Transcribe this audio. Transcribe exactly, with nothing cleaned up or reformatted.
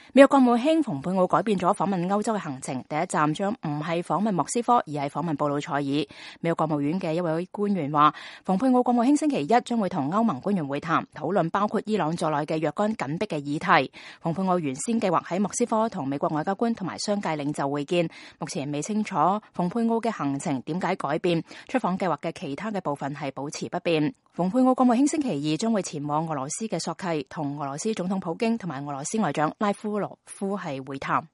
美國國務卿蓬佩奧改變咗訪問歐洲嘅行程，第一站將唔係訪問莫斯科，而係訪問布魯塞爾。美國國務院嘅一位官員話，蓬佩奧國務卿星期一將會同歐盟官員會談，討論包括伊朗在內嘅若干緊迫嘅議題。蓬佩奧原先計劃喺莫斯科同美國外交官同埋商界領袖會見，目前未清楚蓬佩奧嘅行程點解改變，出訪計劃嘅其他嘅部分係保持不變。蓬佩奧國務卿星期二將會前往俄羅斯嘅索契，同俄羅斯總統普京同埋俄羅斯外長拉夫羅夫係會談。